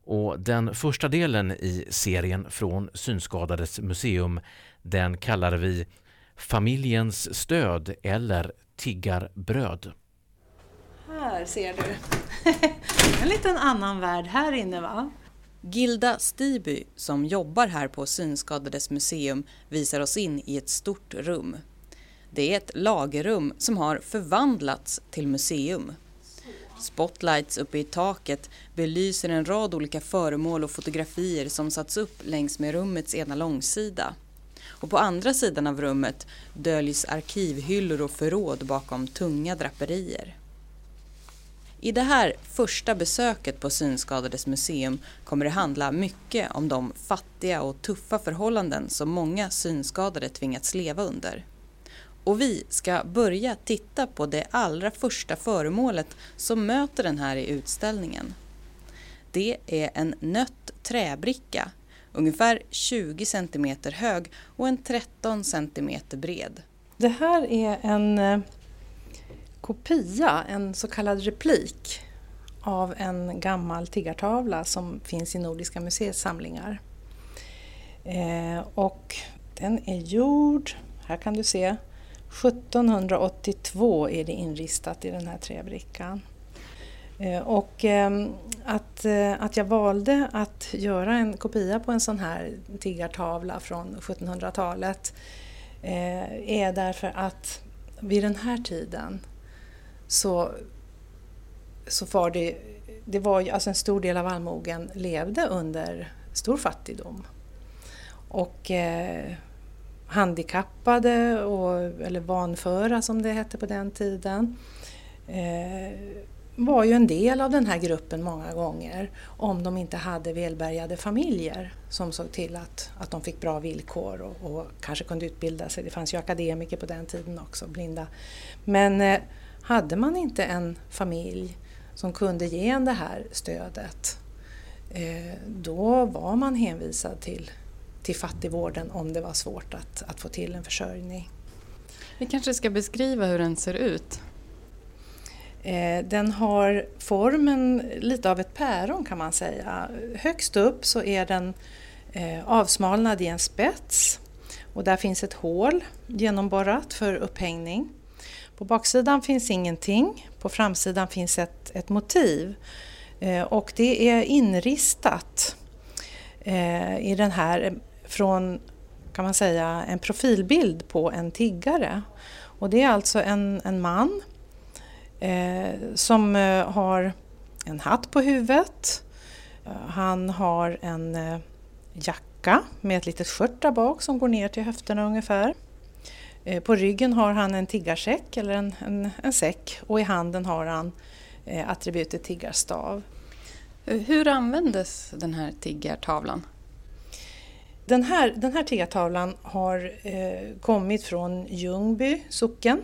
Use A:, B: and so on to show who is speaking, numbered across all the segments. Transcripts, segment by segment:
A: Och den första delen i serien från Synskadades museum, den kallar vi Familjens stöd eller tiggarbröd.
B: Här ser du. En liten annan värld här inne, va?
C: Gilda Stiby som jobbar här på Synskadades museum visar oss in i ett stort rum. Det är ett lagerrum som har förvandlats till museum. Spotlights uppe i taket belyser en rad olika föremål och fotografier som satts upp längs med rummets ena långsida. Och på andra sidan av rummet döljs arkivhyllor och förråd bakom tunga draperier. I det här första besöket på Synskadades museum kommer det handla mycket om de fattiga och tuffa förhållanden som många synskadade tvingats leva under. Och vi ska börja titta på det allra första föremålet som möter den här i utställningen. Det är en nött träbricka, ungefär 20 cm hög och en 13 cm bred.
B: Det här är en kopia, en så kallad replik av en gammal tiggartavla som finns i Nordiska museets samlingar. Och den är gjord, här kan du se, 1782 är det inristat i den här träbrickan. Och att jag valde att göra en kopia på en sån här tiggartavla från 1700-talet är därför att vid den här tiden så var det var ju, alltså en stor del av allmogen levde under stor fattigdom. Och handikappade eller vanföra som det hette på den tiden var ju en del av den här gruppen många gånger om de inte hade välbärgade familjer som såg till att de fick bra villkor och kanske kunde utbilda sig. Det fanns ju akademiker på den tiden också, blinda. Men hade man inte en familj som kunde ge en det här stödet, då var man hänvisad till fattigvården om det var svårt att få till en försörjning.
C: Vi kanske ska beskriva hur den ser ut.
B: Den har formen lite av ett päron kan man säga. Högst upp så är den avsmalnad i en spets och där finns ett hål genomborrat för upphängning. På baksidan finns ingenting, på framsidan finns ett motiv och det är inristat i den här från, kan man säga, en profilbild på en tiggare. Och det är alltså en man som har en hatt på huvudet. Han har en jacka med ett litet skört där bak som går ner till höfterna ungefär. På ryggen har han en tiggarsäck eller en säck och i handen har han attributet tiggarstav.
C: Hur användes den här tiggartavlan?
B: Den här tiggartavlan har kommit från Ljungby socken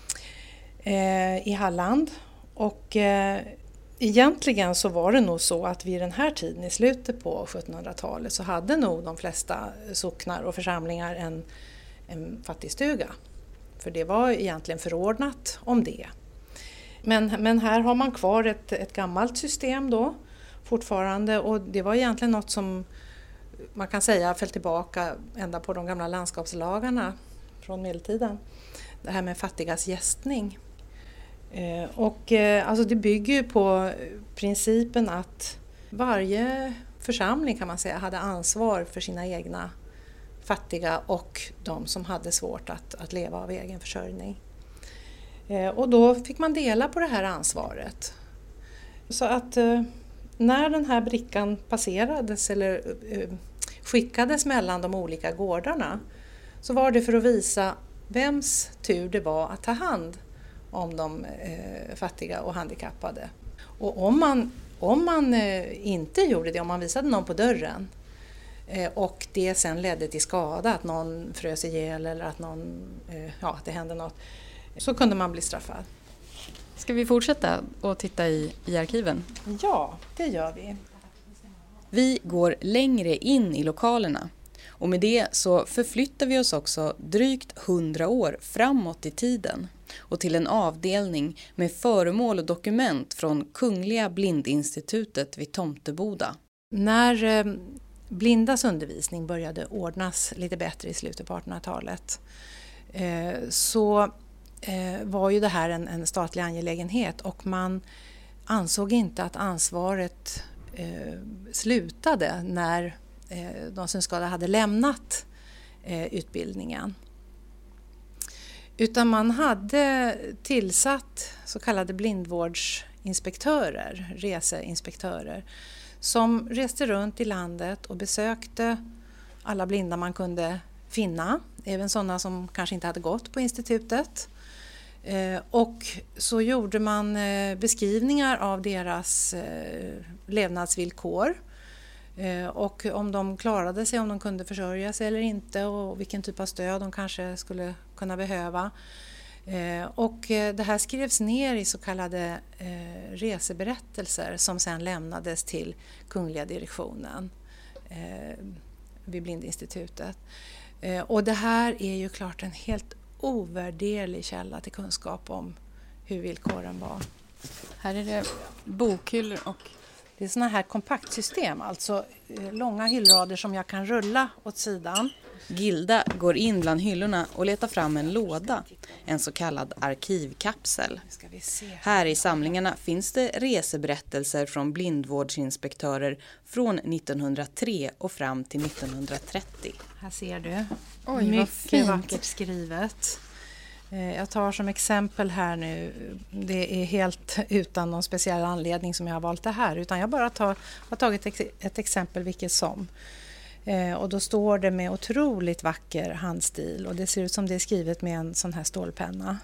B: i Halland och egentligen så var det nog så att vid den här tiden i slutet på 1700-talet så hade nog de flesta socknar och församlingar en fattigstuga. För det var egentligen förordnat om det. Men här har man kvar ett gammalt system då fortfarande och det var egentligen något som man kan säga föll tillbaka ända på de gamla landskapslagarna från medeltiden. Det här med fattigas gästning. Och alltså det bygger ju på principen att varje församling kan man säga hade ansvar för sina egna fattiga och de som hade svårt att leva av egen försörjning. Och då fick man dela på det här ansvaret. Så att när den här brickan passerades eller skickades mellan de olika gårdarna så var det för att visa vems tur det var att ta hand om de fattiga och handikappade. Och om man inte gjorde det, om man visade någon på dörren och det sen ledde till skada, att någon frös ihjäl eller att att det hände något, så kunde man bli straffad.
C: Ska vi fortsätta och titta i arkiven?
B: Ja, det gör vi.
C: Vi går längre in i lokalerna och med det så förflyttar vi oss också drygt 100 år framåt i tiden och till en avdelning med föremål och dokument från Kungliga blindinstitutet vid Tomteboda.
B: När blindas undervisning började ordnas lite bättre i slutet på 1800-talet så var ju det här en statlig angelägenhet, och man ansåg inte att ansvaret slutade när de synskadade hade lämnat utbildningen. Utan man hade tillsatt så kallade blindvårdsinspektörer, reseinspektörer, som reste runt i landet och besökte alla blinda man kunde finna, även sådana som kanske inte hade gått på institutet. Och så gjorde man beskrivningar av deras levnadsvillkor och om de klarade sig, om de kunde försörja sig eller inte, och vilken typ av stöd de kanske skulle kunna behöva. Och det här skrevs ner i så kallade reseberättelser som sedan lämnades till Kungliga direktionen vid Blindinstitutet. Och det här är ju klart en helt ovärderlig källa till kunskap om hur villkoren var.
C: Här är det bokhyllor och...
B: Det är såna här kompaktsystem, alltså långa hyllrader som jag kan rulla åt sidan.
C: Gilda går in bland hyllorna och letar fram en låda, en så kallad arkivkapsel. Här i samlingarna finns det reseberättelser från blindvårdsinspektörer från 1903 och fram till 1930.
B: Här ser du.
C: Oj,
B: mycket vackert skrivet. Jag tar som exempel här nu, det är helt utan någon speciell anledning som jag har valt det här, utan jag bara har tagit ett exempel vilket som. Och då står det med otroligt vacker handstil och det ser ut som det är skrivet med en sån här stålpenna.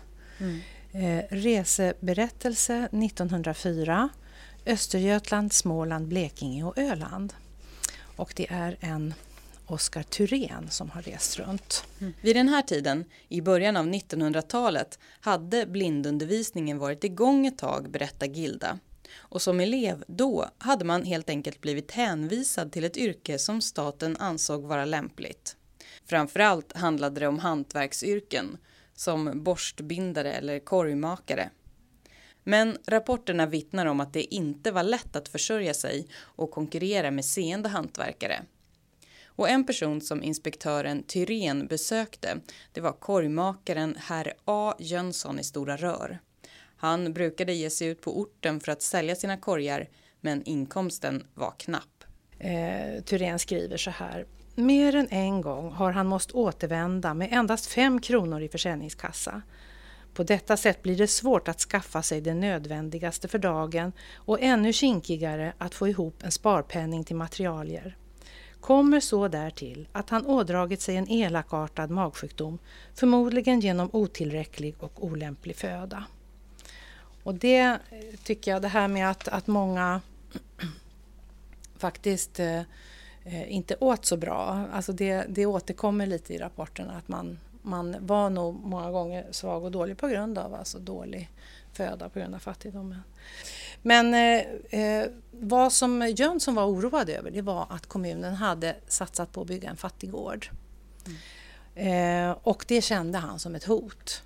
B: Reseberättelse 1904, Östergötland, Småland, Blekinge och Öland. Och det är en Oskar Thyrén som har rest runt.
C: Vid den här tiden, i början av 1900-talet, hade blindundervisningen varit igång ett tag, berättar Gilda. Och som elev då hade man helt enkelt blivit hänvisad till ett yrke som staten ansåg vara lämpligt. Framförallt handlade det om hantverksyrken, som borstbindare eller korgmakare. Men rapporterna vittnar om att det inte var lätt att försörja sig och konkurrera med seende hantverkare. Och en person som inspektören Thyrén besökte, det var korgmakaren herr A. Jönsson i Stora Rör. Han brukade ge sig ut på orten för att sälja sina korgar, men inkomsten var knapp.
B: Thyrén skriver så här: mer än en gång har han måste återvända med endast 5 kronor i försäljningskassa. På detta sätt blir det svårt att skaffa sig det nödvändigaste för dagen och ännu kinkigare att få ihop en sparpenning till materialier. Kommer så därtill att han ådragit sig en elakartad magsjukdom, förmodligen genom otillräcklig och olämplig föda. Och det tycker jag, det här med att många faktiskt inte åt så bra, alltså det återkommer lite i rapporterna att man var nog många gånger svag och dålig på grund av alltså dålig föda på grund av fattigdomen. Men vad som Jönsson var oroad över, det var att kommunen hade satsat på att bygga en fattiggård. Och det kände han som ett hot.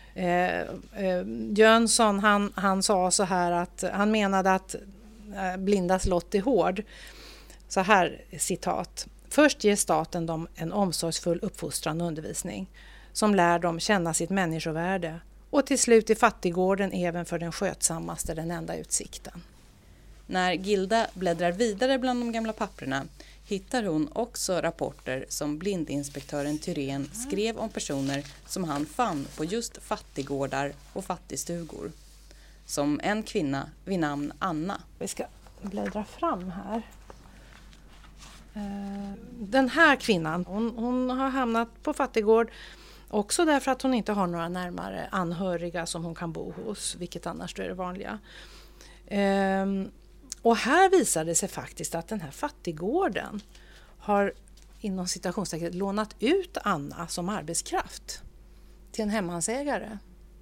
B: Jönsson han sa så här att han menade att blindas lott är hård. Så här citat: först ger staten dem en omsorgsfull uppfostran och undervisning som lär dem känna sitt människovärde, och till slut är fattiggården även för den skötsammaste den enda utsikten.
C: När Gilda bläddrar vidare bland de gamla papperna hittar hon också rapporter som blindinspektören Thyrén skrev om personer som han fann på just fattiggårdar och fattigstugor. Som en kvinna vid namn Anna.
B: Vi ska bläddra fram här. Den här kvinnan, hon har hamnat på fattiggård också därför att hon inte har några närmare anhöriga som hon kan bo hos, vilket annars är det vanliga. Och här visade det sig faktiskt att den här fattiggården har inom citationstecken lånat ut Anna som arbetskraft till en hemmansägare.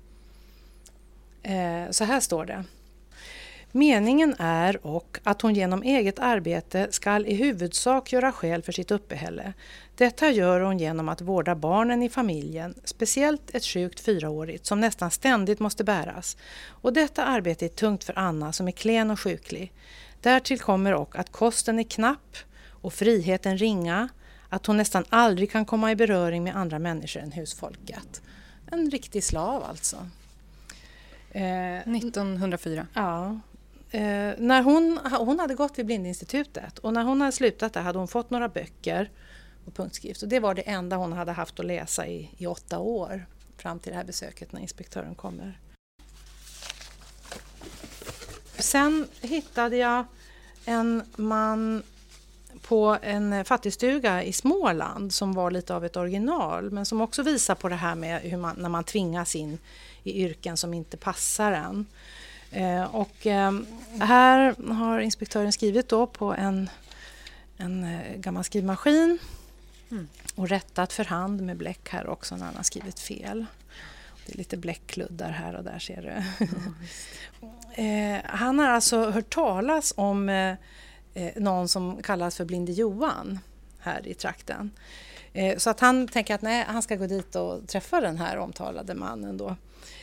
B: Så här står det: meningen är och att hon genom eget arbete skall i huvudsak göra skäl för sitt uppehälle. Detta gör hon genom att vårda barnen i familjen, speciellt ett sjukt 4-årigt som nästan ständigt måste bäras. Och detta arbete är tungt för Anna som är klen och sjuklig. Därtill kommer också att kosten är knapp och friheten ringa, att hon nästan aldrig kan komma i beröring med andra människor än husfolket. En riktig slav alltså.
C: 1904.
B: Ja. När hon hade gått vid Blindinstitutet och när hon hade slutat där hade hon fått några böcker och punktskrift. Och det var det enda hon hade haft att läsa i 8 år fram till det här besöket när inspektören kommer. Sen hittade jag en man på en fattigstuga i Småland som var lite av ett original men som också visar på det här med hur när man tvingas in i yrken som inte passar en. Här har inspektören skrivit då på en gammal skrivmaskin och rättat för hand med bläck här också när han har skrivit fel. Det är lite bläckkluddar här och där ser du. Han har alltså hört talas om någon som kallas för Blinde Johan här i trakten. Så att han tänker att nej, han ska gå dit och träffa den här omtalade mannen då.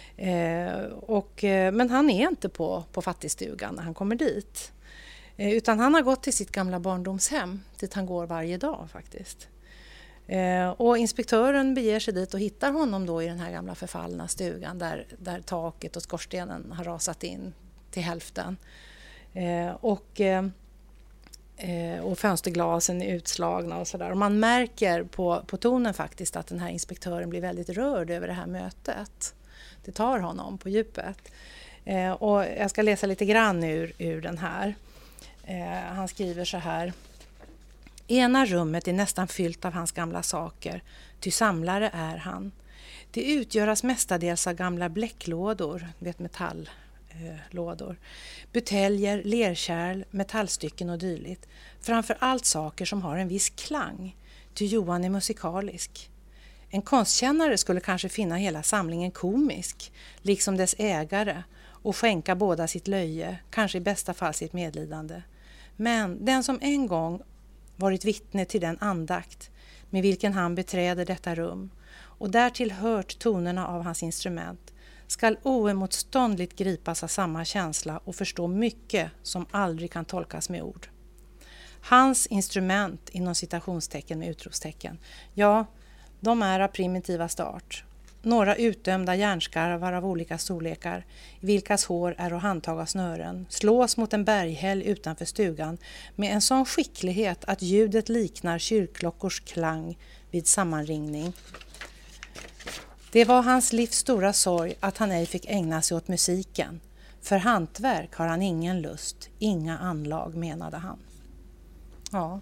B: Men han är inte på fattigstugan när han kommer dit. Utan han har gått till sitt gamla barndomshem dit han går varje dag faktiskt. Och inspektören beger sig dit och hittar honom då i den här gamla förfallna stugan där taket och skorstenen har rasat in till hälften. Och fönsterglasen är utslagna och sådär. Och man märker på tonen faktiskt att den här inspektören blir väldigt rörd över det här mötet. Det tar honom på djupet. Och jag ska läsa lite grann ur den här. Han skriver så här. Ena rummet är nästan fyllt av hans gamla saker, ty samlare är han. Det utgöras mestadels av gamla bläcklådor, metalllådor, buteljer, lerkärl, metallstycken och dylikt. Framför allt saker som har en viss klang, ty Johan är musikalisk. En konstkännare skulle kanske finna hela samlingen komisk, liksom dess ägare, och skänka båda sitt löje, kanske i bästa fall sitt medlidande. Men den som en gång varit vittne till den andakt med vilken han beträder detta rum och därtill hört tonerna av hans instrument skall oemotståndligt gripas av samma känsla och förstå mycket som aldrig kan tolkas med ord. Hans instrument, inom citationstecken med utropstecken, ja, de är av primitivast art. Några utdömda järnskarvar av olika storlekar, i vilkas hår är och handtag av snören, slås mot en berghäll utanför stugan med en sån skicklighet att ljudet liknar kyrkklockors klang vid sammanringning. Det var hans livs stora sorg att han ej fick ägna sig åt musiken. För hantverk har han ingen lust, inga anlag, menade han. Ja.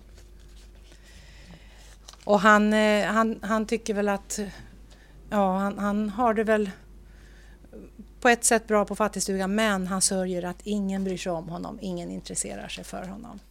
B: Och han tycker väl att han har det väl på ett sätt bra på fattigstugan, men han sörjer att ingen bryr sig om honom, ingen intresserar sig för honom.